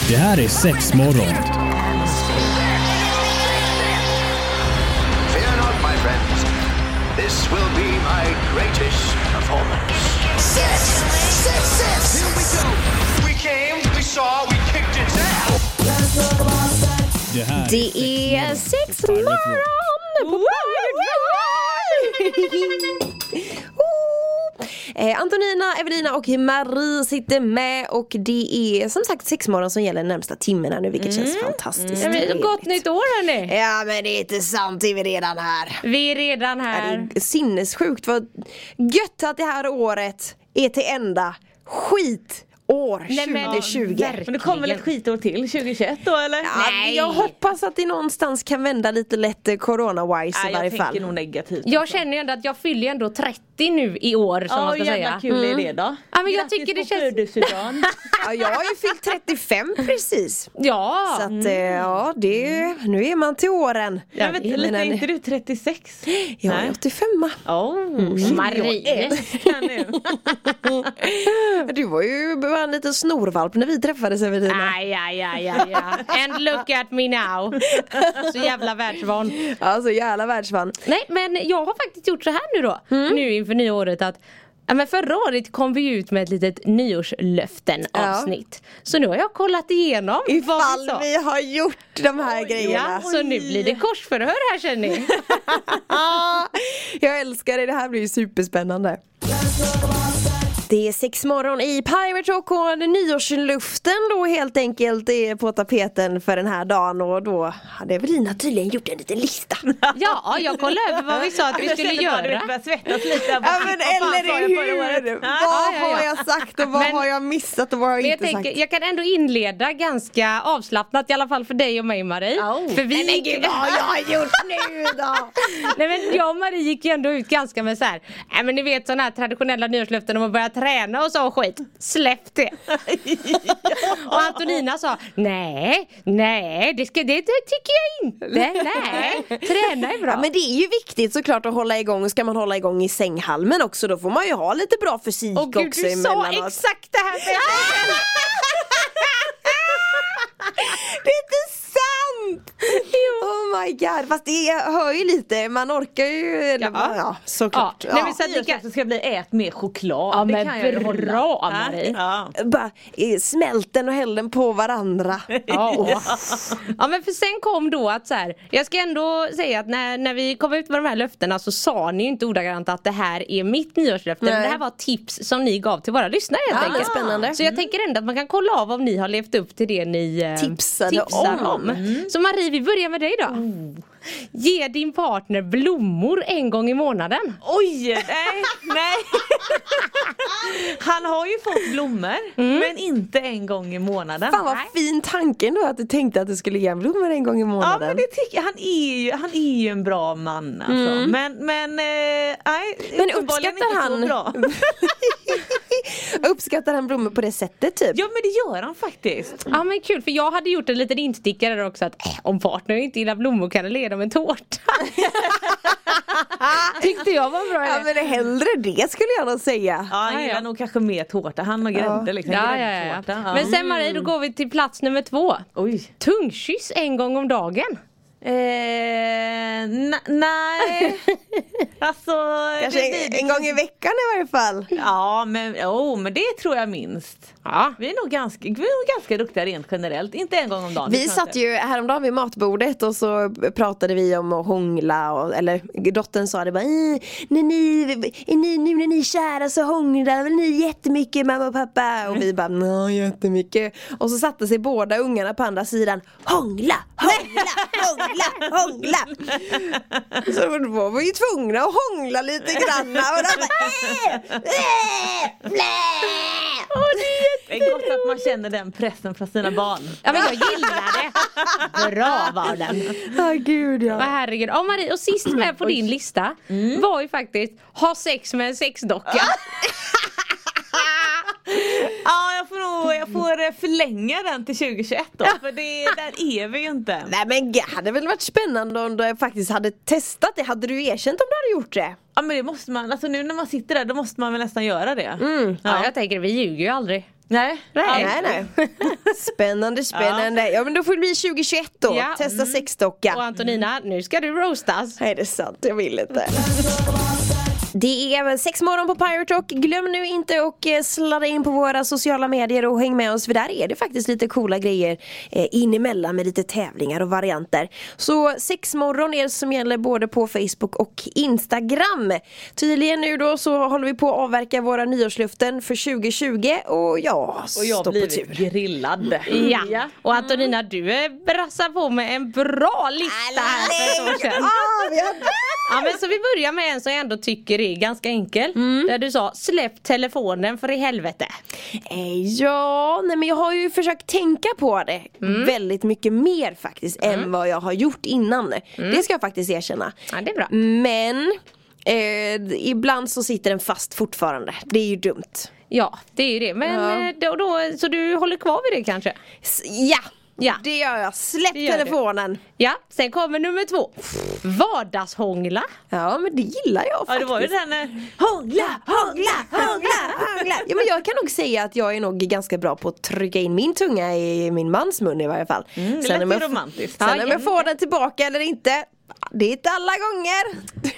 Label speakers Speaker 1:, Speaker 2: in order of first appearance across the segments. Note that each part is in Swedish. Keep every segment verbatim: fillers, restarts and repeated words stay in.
Speaker 1: Det här är sex morgon.
Speaker 2: Fear not, my friends. This will be my greatest performance.
Speaker 3: Six! Six, six!
Speaker 2: Here we go. We came, we saw, we kicked its ass.
Speaker 1: Det här
Speaker 4: Det är sex morgon på eh, Antonina, Evelina och Marie sitter med. Och det är som sagt sex morgon som gäller närmsta timmen här nu. Vilket mm. känns fantastiskt
Speaker 5: mm.
Speaker 4: trevligt.
Speaker 5: Gott nytt år hörni.
Speaker 4: Ja men det är inte sant, vi är redan här.
Speaker 5: Vi är redan här.
Speaker 4: Det är sinnessjukt vad gött att det här året är till ända. Skit år tjugohundratjugo.
Speaker 5: Men det kommer väl ett skitår till tjugohundratjugoett då eller?
Speaker 4: Ja, Nej. Jag hoppas att det någonstans kan vända lite lätt corona-wise
Speaker 5: ja,
Speaker 4: i varje
Speaker 5: jag
Speaker 4: fall.
Speaker 5: tänker nog negativt.
Speaker 4: Jag
Speaker 5: alltså.
Speaker 4: känner
Speaker 5: ju ändå att jag fyller ändå trettio nu i år som
Speaker 4: oh,
Speaker 5: man ska säga.
Speaker 4: kul mm. är det då?
Speaker 5: Ja, men jag tycker det känns...
Speaker 4: ja, jag har ju fyllt trettiofem precis.
Speaker 5: Ja.
Speaker 4: Så att mm. ja, det nu är man till åren.
Speaker 5: Ja, jag vet inte, lite, är inte du trettiosex?
Speaker 4: Jag är åttiofem.
Speaker 5: Åh, oh, Marie.
Speaker 4: Du var ju bara en liten snorvalp när vi träffades över dina.
Speaker 5: Aj, aj, aj, aj, aj. And look at me now. Så jävla världsvan.
Speaker 4: Ja, så jävla världsvan.
Speaker 5: Nej, men jag har faktiskt gjort så här nu då. Mm. Nu inför nyåret att ja, men förra året kom vi ut med ett litet nyårslöften avsnitt. Ja. Så nu har jag kollat igenom
Speaker 4: ifall
Speaker 5: vad vi, sa.
Speaker 4: vi har gjort de här Oj, grejerna.
Speaker 5: Ja, så nu blir det korsförhör här känner ni.
Speaker 4: Jag älskar det, det här blir ju superspännande. Det är sex morgon i Pirate Rock och nyårsluften då helt enkelt är på tapeten för den här dagen. Och då hade Evelina tydligen gjort en liten lista.
Speaker 5: Ja, jag kollade över vad vi sa att vi skulle göra. Du började svettas lite.
Speaker 4: Ja, men eller hur? Vad
Speaker 5: ja, ja, ja.
Speaker 4: har jag sagt och vad men, har jag missat och vad har jag inte
Speaker 5: jag tänker,
Speaker 4: sagt?
Speaker 5: Jag kan ändå inleda ganska avslappnat i alla fall för dig och mig, Marie.
Speaker 4: Oh.
Speaker 5: För vi
Speaker 4: men gud, vad har jag gjort nu då?
Speaker 5: Nej, men jag och Marie gick ju ändå ut ganska med så här. Nej, men ni vet sådana här traditionella nyårslöften om att börja träna och så skit. Släpp det. Och Antonina sa, nej, nej, det, ska, det, det tycker jag inte. Nej, träna är bra.
Speaker 4: Ja, men det är ju viktigt såklart att hålla igång. Och ska man hålla igång i sänghalmen också, då får man ju ha lite bra fysik
Speaker 5: och Gud,
Speaker 4: också
Speaker 5: du
Speaker 4: emellanåt.
Speaker 5: sa exakt det här.
Speaker 4: Det är inte sant! Oh my god, fast det hör ju lite. Man orkar ju eller, ja. Ja, såklart.
Speaker 5: Ja. Ja. Nej, men så att det kanske ska bli ät med choklad.
Speaker 4: Ja,
Speaker 5: det
Speaker 4: men
Speaker 5: kan jag ju hålla.
Speaker 4: Bra, Marie. Ja. Bara smält den och häll den på varandra.
Speaker 5: Ja. Ja, men för sen kom då att så här, jag ska ändå säga att när, när vi kom ut med de här löftena så sa ni ju inte ordagrant att det här är mitt nyårslöfte. Men det här var tips som ni gav till våra lyssnare helt
Speaker 4: ja,
Speaker 5: enkelt.
Speaker 4: Spännande.
Speaker 5: Så jag tänker ändå att man kan kolla av om ni har levt upp till det ni
Speaker 4: tipsade
Speaker 5: tipsar om. om.
Speaker 4: Mm.
Speaker 5: Så Marie, vi börjar med dig då. Oh. Ge din partner blommor en gång i månaden.
Speaker 6: Oj, nej, nej. Han har ju fått blommor, mm. men inte en gång i månaden.
Speaker 4: Fan vad fin tanken då att du tänkte att du skulle ge blommor en gång i månaden.
Speaker 6: Ja, men det tycker jag. Han är ju, han är ju en bra man alltså. Mm. Men, men, eh, nej,
Speaker 4: men uppskattar han bra. Uppskattar han blommor på det sättet typ?
Speaker 6: Ja, men det gör han faktiskt.
Speaker 5: Ja, men kul, för jag hade gjort en liten instickare där också att äh, om partner inte gillar blommor kan det leda med en tårta. Tyckte jag var bra.
Speaker 4: Ja, men det hellre det skulle jag nog säga.
Speaker 6: Ja, han gillar ja. nog kanske mer tårta. Han har grädde
Speaker 4: ja.
Speaker 6: liksom.
Speaker 5: Ja, ja, ja. Ja. Men sen Marie, då går vi till plats nummer två.
Speaker 6: Oj.
Speaker 5: Tungkyss en gång om dagen.
Speaker 6: Eh, n- nej. Alltså
Speaker 4: kanske det, det, en gång i veckan i varje fall.
Speaker 6: Ja, men oh, men det tror jag minst.
Speaker 5: Ja.
Speaker 6: Vi är nog ganska vi är nog ganska duktiga rent generellt, inte en gång om dagen.
Speaker 4: Vi satt ju häromdagen vid matbordet och så pratade vi om att hångla och, eller dottern sa det bara när ni, ni nu när ni är kära så hånglar väl ni jättemycket mamma och pappa och vi bara nej jättemycket och så satte sig båda ungarna på andra sidan hångla, hångla, hångla, hångla. Så då var vi ju tvungna att hångla lite grann och då bara äh, äh, blä.
Speaker 6: Åh, det är Det är gott att man känner den pressen från sina barn.
Speaker 5: Ja, men jag gillar det. Bra var den.
Speaker 4: Åh gud, ja.
Speaker 5: Vad herregud. Oh, Marie, och sist med på din lista mm. var ju faktiskt ha sex med en sexdocka.
Speaker 6: Ja, jag får nog jag får förlänga den till tjugohundratjugoett då, för det, där är vi ju inte.
Speaker 4: Nej, men det hade väl varit spännande om du faktiskt hade testat det. Hade du erkänt om du hade gjort det?
Speaker 6: Ja, men det måste man, alltså nu när man sitter där, då måste man väl nästan göra det.
Speaker 5: Mm. Ja, ja, jag tänker, vi ljuger ju aldrig.
Speaker 6: Nej.
Speaker 5: Nej.
Speaker 4: Nej, nej. Spännande, spännande. Ja, men då får det bli tjugohundratjugoett då.
Speaker 5: Ja.
Speaker 4: Testa sexdocka.
Speaker 5: Och Antonina, nu ska du roastas.
Speaker 4: Nej, det är sant. Jag vill inte. Det är även sex morgon på Pirate Rock. Glöm nu inte att sladda in på våra sociala medier och häng med oss, för där är det faktiskt lite coola grejer eh, in emellan med lite tävlingar och varianter. Så sex morgon är det som gäller både på Facebook och Instagram. Tydligen nu då så håller vi på att avverka våra nyårslöften för tjugo tjugo och ja,
Speaker 6: Och jag
Speaker 4: står
Speaker 6: blir
Speaker 4: på tur.
Speaker 6: grillad.
Speaker 5: Ja. Och Antonina, du eh, brassar på med en bra lista här för ett år sedan.
Speaker 4: Ah, vi har...
Speaker 5: Ja, men så vi börjar med en som jag ändå tycker är ganska enkel. Mm. Där du sa, släpp telefonen för i helvete.
Speaker 4: Eh, ja, nej men jag har ju försökt tänka på det mm. väldigt mycket mer faktiskt mm. än vad jag har gjort innan. Mm. Det ska jag faktiskt erkänna.
Speaker 5: Ja, det är bra.
Speaker 4: Men eh, ibland så sitter den fast fortfarande. Det är ju dumt.
Speaker 5: Ja, det är ju det. Men ja. då, då, så du håller kvar vid det kanske?
Speaker 4: S- ja. Ja, det gör jag. Släpp gör telefonen.
Speaker 5: Du. Ja, sen kommer nummer två. Vardagshångla.
Speaker 4: Ja, men det gillar jag faktiskt.
Speaker 6: Ja, det var ju den eh...
Speaker 4: hångla, hångla, hångla, hångla. Ja, men jag kan nog säga att jag är nog ganska bra på att trycka in min tunga i min mans mun i varje fall.
Speaker 6: Mm, det
Speaker 4: sen
Speaker 6: lät
Speaker 4: om jag,
Speaker 6: romantiskt.
Speaker 4: Sen
Speaker 5: ja,
Speaker 4: om jag får den tillbaka eller inte, det är inte alla gånger.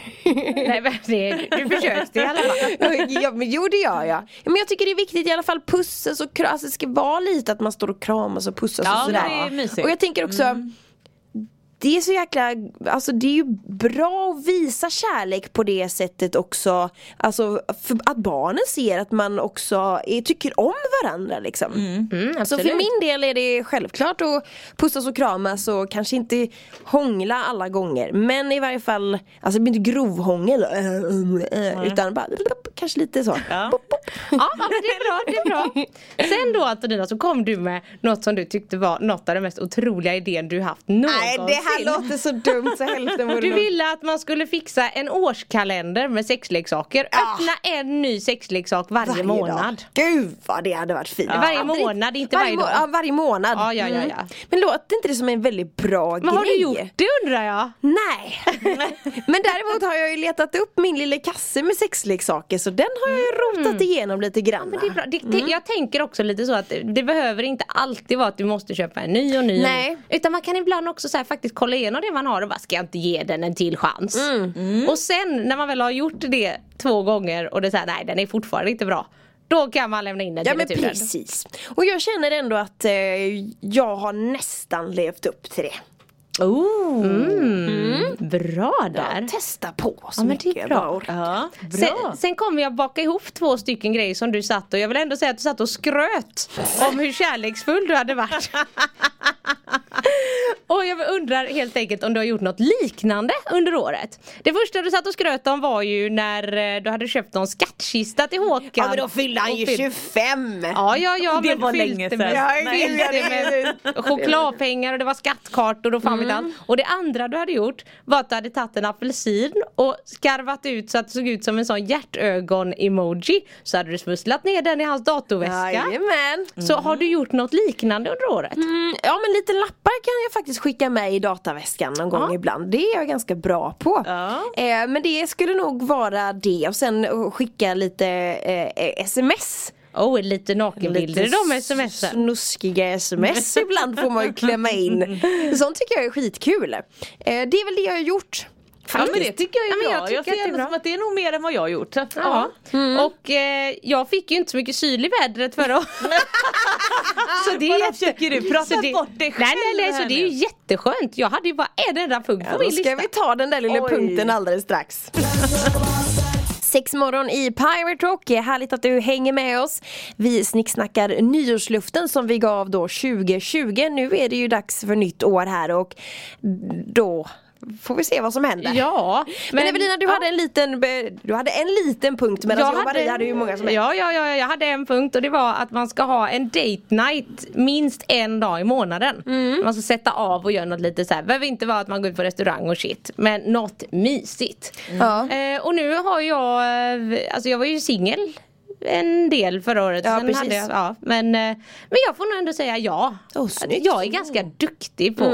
Speaker 5: Nej, men det, du försökte i alla fall.
Speaker 4: Ja, men jo, det gör jag. Ja, men jag tycker det är viktigt i alla fall pussas och kramas. Det ska vara lite att man står och kramas och pussas
Speaker 6: ja,
Speaker 4: och sådär.
Speaker 6: Det är mysigt.
Speaker 4: Och jag tänker också mm. det är så jäkla, alltså det är ju bra att visa kärlek på det sättet också. Alltså för att barnen ser att man också är, tycker om varandra liksom.
Speaker 6: Mm.
Speaker 5: Mm,
Speaker 4: så för min del är det självklart att pussas och kramas och kanske inte hångla alla gånger. Men i varje fall, alltså det blir inte grovhångel mm. utan bara kanske lite så.
Speaker 6: Ja.
Speaker 5: Ja, men det är bra, det är bra. Sen då Antonina så kom du med något som du tyckte var något av de mest otroliga idén du haft någonsin.
Speaker 4: Nej, det här låter så dumt så hälften vore
Speaker 5: Du
Speaker 4: nog.
Speaker 5: ville att man skulle fixa en årskalender med sexleksaker.
Speaker 4: Ja.
Speaker 5: Öppna en ny sexleksak varje, varje månad.
Speaker 4: Dag. Gud vad det hade varit fint.
Speaker 5: Ja. Varje månad, inte varje, varje dag.
Speaker 4: Ja, varje månad.
Speaker 5: Ja, ja, ja, ja.
Speaker 4: Mm. Men låter inte det som en väldigt bra
Speaker 5: Men
Speaker 4: grej?
Speaker 5: har du gjort det undrar jag?
Speaker 4: Nej. Men däremot har jag ju letat upp min lilla kasse med sexleksaker, så den har jag ju rotat mm. igenom lite grann.
Speaker 5: Men det är bra. Det, det, mm. Jag tänker också lite så att det, det behöver inte alltid vara att du måste köpa en ny och ny.
Speaker 4: Nej.
Speaker 5: Och ny. Utan man kan ibland också så här, faktiskt kolla igenom det man har och bara, ska jag inte ge den en till chans?
Speaker 4: Mm.
Speaker 5: Mm. Och sen när man väl har gjort det två gånger och det är så här, nej den är fortfarande inte bra. Då kan man lämna in den
Speaker 4: ja,
Speaker 5: till
Speaker 4: men
Speaker 5: returen.
Speaker 4: precis. Och jag känner ändå att eh, jag har nästan levt upp till det.
Speaker 5: Oh, mm. Mm. Bra där.
Speaker 4: Ja, testa på så
Speaker 5: ja, men
Speaker 4: mycket
Speaker 5: det är bra.
Speaker 6: Ja, bra.
Speaker 5: Sen, sen kommer jag baka ihop två stycken grejer som du satt och jag vill ändå säga att du satt och skröt om hur kärleksfull du hade varit. Och jag undrar helt enkelt om du har gjort något liknande under året. Det första du satt och skröt om var ju när du hade köpt någon skattkista till Håkan.
Speaker 4: Ja, men då fyllde han ju tjugofem.
Speaker 5: Ja, ja, ja.
Speaker 6: Det
Speaker 5: men
Speaker 6: var
Speaker 5: fyllde
Speaker 6: länge sedan.
Speaker 5: med,
Speaker 4: Ja,
Speaker 5: fyllde med chokladpengar och det var skattkartor och fan vet allt. Och det andra du hade gjort var att du hade tagit en apelsin och skarvat ut så att det såg ut som en sån hjärtögon-emoji. Så hade du smusslat ner den i hans datorväska.
Speaker 4: Jajamän.
Speaker 5: Så har du gjort något liknande under året?
Speaker 4: Mm, ja, men lite lappar kan jag faktiskt skicka med i dataväskan någon gång
Speaker 5: Ja.
Speaker 4: ibland. Det är jag ganska bra på.
Speaker 6: Ja.
Speaker 4: Eh, men det skulle nog vara det. Och sen skicka lite eh, sms.
Speaker 5: Oh, lite nakenbilder i de sms'en.
Speaker 4: Snuskiga sms ibland får man ju klämma in. Sånt tycker jag är skitkul. Eh, det är väl det jag har gjort.
Speaker 6: Ja, men det tycker jag är
Speaker 5: Ja, men
Speaker 6: bra.
Speaker 5: jag
Speaker 6: Jag,
Speaker 5: tycker
Speaker 6: jag ser
Speaker 5: att det är
Speaker 6: ändå
Speaker 5: bra.
Speaker 6: som att det är nog mer än vad jag har gjort. Så,
Speaker 5: Ja. Mm. Och eh, jag fick ju inte så mycket syl i vädret förra året. Så det är
Speaker 6: Vadå,
Speaker 5: jätte...
Speaker 6: försöker du prata
Speaker 5: så det...
Speaker 6: bort dig själv
Speaker 5: Nej, nej, nej, så
Speaker 6: här
Speaker 5: det är ju
Speaker 6: nu?
Speaker 5: jätteskönt. Jag hade ju bara en enda punkt på
Speaker 4: Ja,
Speaker 5: min
Speaker 4: då
Speaker 5: lista.
Speaker 4: ska vi ta den där lilla
Speaker 6: Oj.
Speaker 4: punkten alldeles strax. Sex morgon i Pirate Rock. Härligt att du hänger med oss. Vi snicksnackar nyårsluften som vi gav då tjugo tjugo. Nu är det ju dags för nytt år här och då får vi se vad som händer.
Speaker 5: Ja,
Speaker 4: Men, men Evelina, du,
Speaker 5: ja.
Speaker 4: hade en liten, du hade en liten punkt medan jag och Maria hade ju många som helst.
Speaker 5: ja, ja, ja, jag hade en punkt och det var att man ska ha en date night minst en dag i månaden. Mm. Man ska sätta av och göra något lite så här. Behöver inte vara att man går ut på restaurang och shit, men något mysigt.
Speaker 4: Ja.
Speaker 5: Eh, och nu har jag, alltså jag var ju singel en del förra året.
Speaker 4: Ja,
Speaker 5: Sen
Speaker 4: precis.
Speaker 5: hade jag, ja, men, eh, men jag får nog ändå säga ja.
Speaker 4: Oh, snyggt.
Speaker 5: Jag är ganska duktig på
Speaker 4: Mm.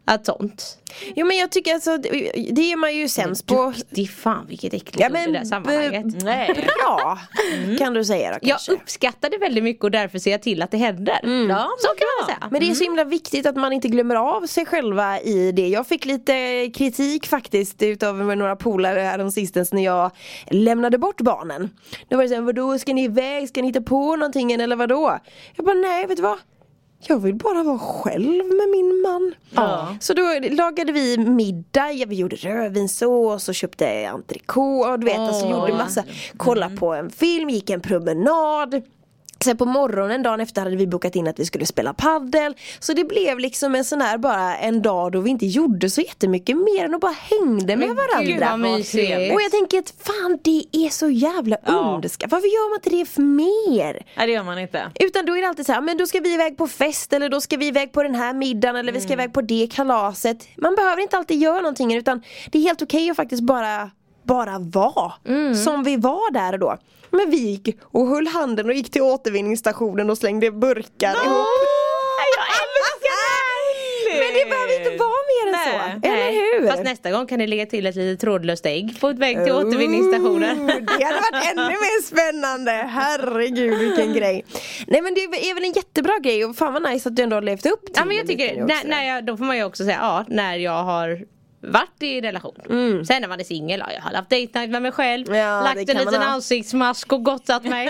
Speaker 5: att sånt.
Speaker 4: Jo men jag tycker alltså det, det är man ju sämst på.
Speaker 5: Duktig, fan vilket äckligt
Speaker 4: Ja,
Speaker 5: ord
Speaker 4: men
Speaker 5: i det där sammanhanget.
Speaker 4: b- Nej. Bra kan du säga då
Speaker 5: Jag
Speaker 4: kanske.
Speaker 5: uppskattar det väldigt mycket och därför ser jag till att det händer.
Speaker 6: Ja,
Speaker 5: Så kan man säga.
Speaker 4: Men det är så himla viktigt att man inte glömmer av sig själva i det. Jag fick lite kritik faktiskt utav några polare här de sistens när jag lämnade bort barnen. Då var det så här, vadå, ska ni iväg? Ska ni hitta på någonting eller vadå? Jag bara, nej, vet du vad? Jag vill bara vara själv med min man.
Speaker 6: Ja.
Speaker 4: Så då lagade vi middag. Ja, vi gjorde rödvinssås och köpte entrecote. Och du vet, alltså gjorde massa. Kolla på en film, gick en promenad. Sen på morgonen, dagen efter hade vi bokat in att vi skulle spela paddel. Så det blev liksom en sån här bara en dag då vi inte gjorde så jättemycket mer än att bara hängde med
Speaker 5: Men gud, vad
Speaker 4: varandra.
Speaker 5: mysigt.
Speaker 4: Och jag tänker att fan, det är så jävla
Speaker 6: Ja.
Speaker 4: underskattat. Varför gör man inte det för mer?
Speaker 6: Nej, det gör man inte.
Speaker 4: Utan då är det alltid så här, men då ska vi iväg på fest eller då ska vi iväg på den här middagen eller vi ska iväg på det kalaset. Man behöver inte alltid göra någonting utan det är helt okej att faktiskt bara bara vara som vi var där och då. Men vi gick och höll handen och gick till återvinningsstationen och slängde burkar ihop.
Speaker 6: Jag älskar det!
Speaker 4: Men det behöver inte vara mer än
Speaker 6: Nej.
Speaker 4: så. Eller hur?
Speaker 5: Fast nästa gång kan ni lägga till ett litet trådlöst ägg på ett väg till återvinningsstationen.
Speaker 4: Oh, det hade varit ännu mer spännande. Herregud, vilken grej. Nej men det är väl en jättebra grej. Och fan vad nice att du ändå har levt upp till
Speaker 5: Ja men jag
Speaker 4: det lite
Speaker 5: tycker,
Speaker 4: nu
Speaker 5: när,
Speaker 4: också.
Speaker 5: när jag, då får man ju också säga, ja, när jag har varit i relation. Sen när man är singel, ja, jag har haft date night med mig själv,
Speaker 4: Ja, det
Speaker 5: lagt en
Speaker 4: kan man
Speaker 5: liten
Speaker 4: ha.
Speaker 5: ansiktsmask och gottat mig.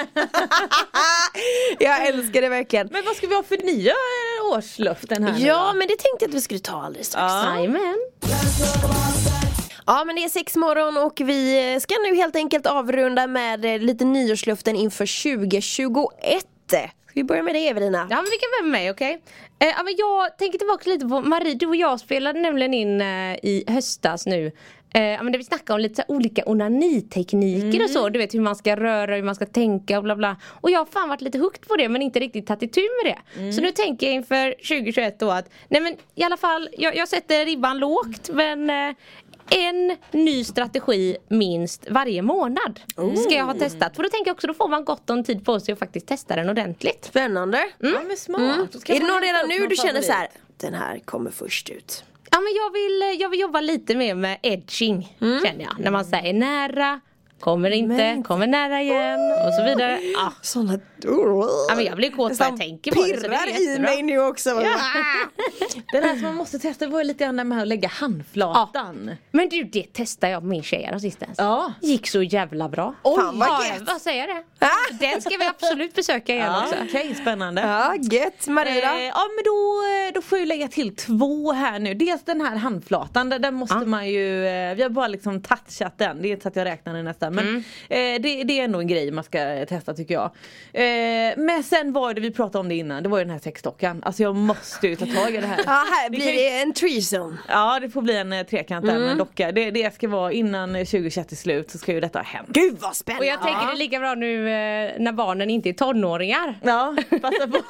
Speaker 4: Jag älskar det verkligen.
Speaker 6: Men vad ska vi ha för nya eh, årslöften här nu
Speaker 4: Ja,
Speaker 6: då?
Speaker 4: men det tänkte jag att vi skulle ta alldeles strax.
Speaker 6: Ja.
Speaker 5: Jajamän.
Speaker 4: Ja, men det är sex morgon och vi ska nu helt enkelt avrunda med eh, lite nyårsluften inför tjugo tjugoett. Ska vi börja med det, Evelina?
Speaker 5: Ja men vi kan vara med, okej? Eh, ja, men jag tänker tillbaka lite på Marie, du och jag spelade nämligen in eh, i höstas nu. Eh, ja, men där vi snackade om lite så här olika onanitekniker och så. Du vet hur man ska röra, hur man ska tänka och bla bla. Och jag har fan varit lite hooked på det men inte riktigt tagit itu med det. Så nu tänker jag inför tjugo tjugoett då att, nej men i alla fall, jag, jag sätter ribban lågt men eh, en ny strategi minst varje månad ska jag ha testat. För då tänker jag också, då får man gott om tid på sig att faktiskt testa den ordentligt.
Speaker 4: Spännande.
Speaker 6: Ja, men smart. Då ska
Speaker 4: Är det
Speaker 6: man
Speaker 4: någon
Speaker 6: hämta
Speaker 4: redan
Speaker 6: upp
Speaker 4: nu
Speaker 6: någon
Speaker 4: du känner
Speaker 6: favorit.
Speaker 4: så här? Den här kommer först ut.
Speaker 5: Ja men jag vill, jag vill jobba lite mer med edging känner jag. När man säger nära, kommer inte,
Speaker 4: Men inte.
Speaker 5: kommer nära igen och så vidare. Ja.
Speaker 4: Såna...
Speaker 5: Ja, men jag blir kåt när jag tänker på det, så det är
Speaker 4: pirrar i
Speaker 5: jättebra.
Speaker 4: mig nu också.
Speaker 6: Den här som man måste testa var ju lite grann med att lägga handflatan.
Speaker 5: Men du, det testar jag på min tjej här sistens.
Speaker 6: Ja.
Speaker 5: Gick så jävla bra.
Speaker 4: Fan, vad
Speaker 5: ja,
Speaker 4: gött.
Speaker 5: vad säger det? Den ska vi absolut besöka igen
Speaker 6: Ja,
Speaker 5: också.
Speaker 6: okej, spännande.
Speaker 4: Ja, gött. Maria då?
Speaker 6: Eh, ja men då, eh, då får jag lägga till två här nu. Dels den här handflatan, där, där måste
Speaker 5: Ja.
Speaker 6: man ju, eh, vi har bara liksom touchat den. Det är inte så att jag räknar den nästan. Men
Speaker 5: Mm.
Speaker 6: eh, det, det är ändå en grej man ska testa tycker jag. Eh, men sen var det, vi pratade om det innan, det var ju den här sexdockan. Alltså jag måste ju ta tag i det här.
Speaker 4: Ja, här
Speaker 6: Det
Speaker 4: blir
Speaker 6: kan ju-
Speaker 4: det en threesome.
Speaker 6: Ja det får bli en eh, trekant där med en docka. Det, det ska vara innan eh, tjugo tjugoett är slut så ska ju detta ha hänt.
Speaker 4: Gud vad spännande.
Speaker 5: Och jag tänker det är lika bra nu eh, när barnen inte är tonåringar.
Speaker 6: Ja, passa på.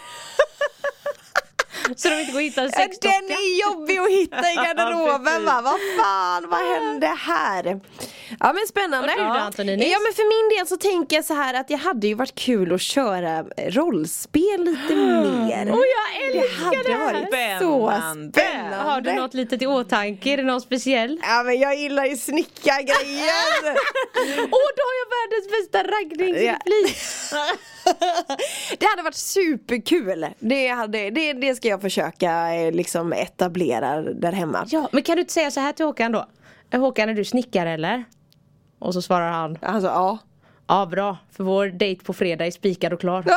Speaker 5: Så de inte går och hittar en
Speaker 4: Ja,
Speaker 5: sexdocka.
Speaker 4: den är jobbig att hitta i garderoben va? Vad fan, vad hände här? Ja men spännande.
Speaker 5: Och du då, Antoninis?
Speaker 4: Ja men för min del så tänker jag så här att det hade ju varit kul att köra rollspel lite mer.
Speaker 5: Och jag älskar
Speaker 4: Det hade
Speaker 5: det här.
Speaker 4: varit så
Speaker 6: Spännande.
Speaker 4: spännande.
Speaker 5: Har du något litet i åtanke? Är det något speciell?
Speaker 4: Ja men jag gillar ju snickargrejer.
Speaker 5: Åh, då har jag världens bästa raggningsreplik.
Speaker 4: Det hade varit superkul. Det, hade, det, det ska jag försöka eh, liksom etablera där hemma.
Speaker 5: Ja, men kan du inte säga så här till Håkan då? Håkan, är du snickare eller? Och så svarar han,
Speaker 4: Alltså ja.
Speaker 5: ja bra, för vår dejt på fredag är spikad och klar.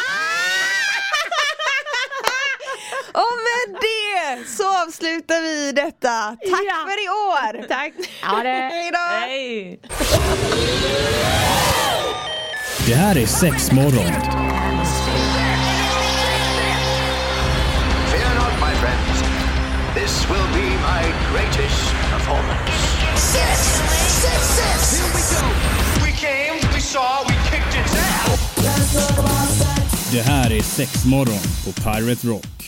Speaker 4: Och med det så avslutar vi detta. Tack
Speaker 5: Ja.
Speaker 4: för i år.
Speaker 5: Tack. Ja, det.
Speaker 4: Hej då.
Speaker 6: Hej!
Speaker 1: Det här är sex morgon.
Speaker 2: Fear not, my friends. This will be my greatest performance.
Speaker 3: Six, six, six.
Speaker 2: Here we go. We came, we saw, we kicked its ass.
Speaker 1: Det här är sex morgon på Pirate Rock.